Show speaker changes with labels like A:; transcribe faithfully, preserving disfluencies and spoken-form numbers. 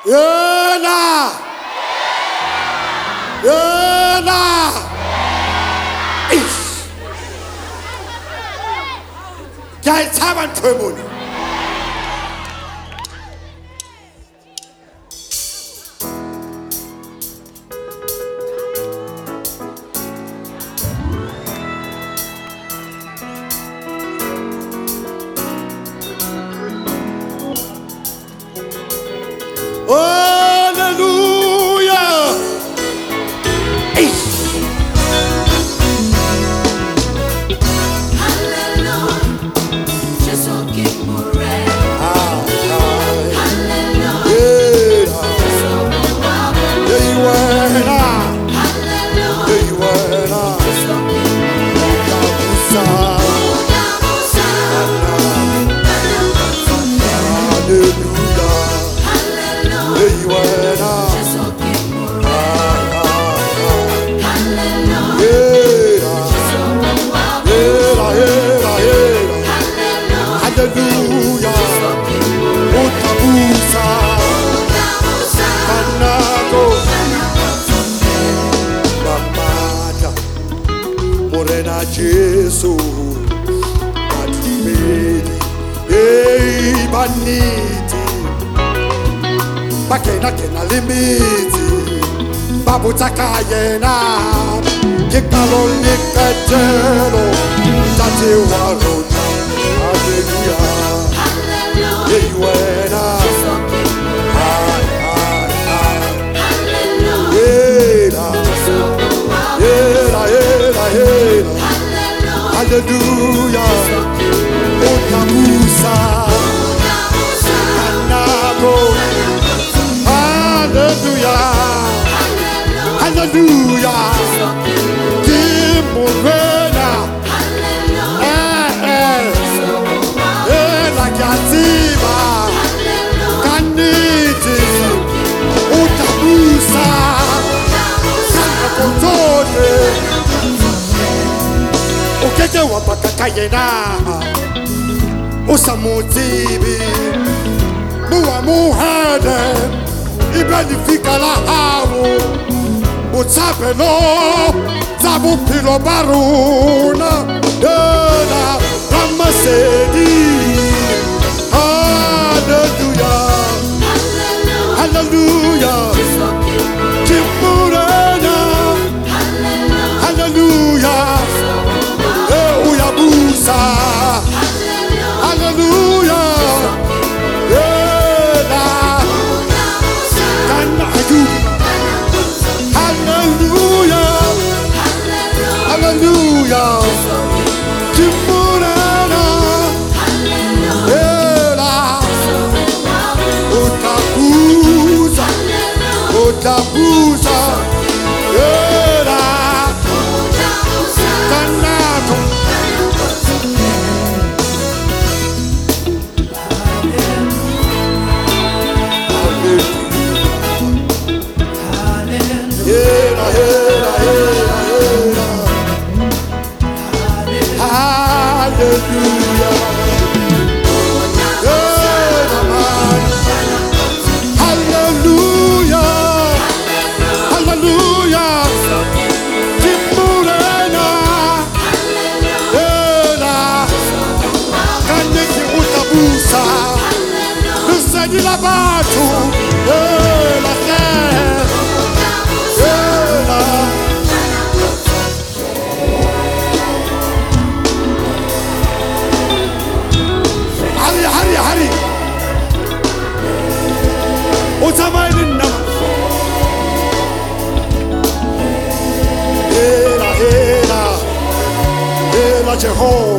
A: Yena. Yena. Ish. Guys, haven't trouble. Jesus, Matumedi, Ei Baniti, Bakena Kena Limiti, Babutaka Yena, Kikalo Nikatelo, Tati Warona, Hallelujah, Hallelujah, Yewena, Hallelujah, Otamusa, Anako, Hallelujah, Hallelujah, Timurena, eh eh, eh la Yatima, Kaniti, Otamusa, Sanakotone. Okeke wapaka yena Usamutibi Muwa muhede Ibeni fika la hawu Utsapelo Zabu pilo baruna Dena Ramasedi Hallelujah Hallelujah Kimurena Hallelujah Hallelujah, yeah, Hallelujah, Hallelujah, Timurana, yeah, Otabuza, Otabuza, yeah, Kanato. La batu, eh, la terre, eh, la. Hari, hari, hari. Utamaini nama. Ela, ela, ela Jehovah.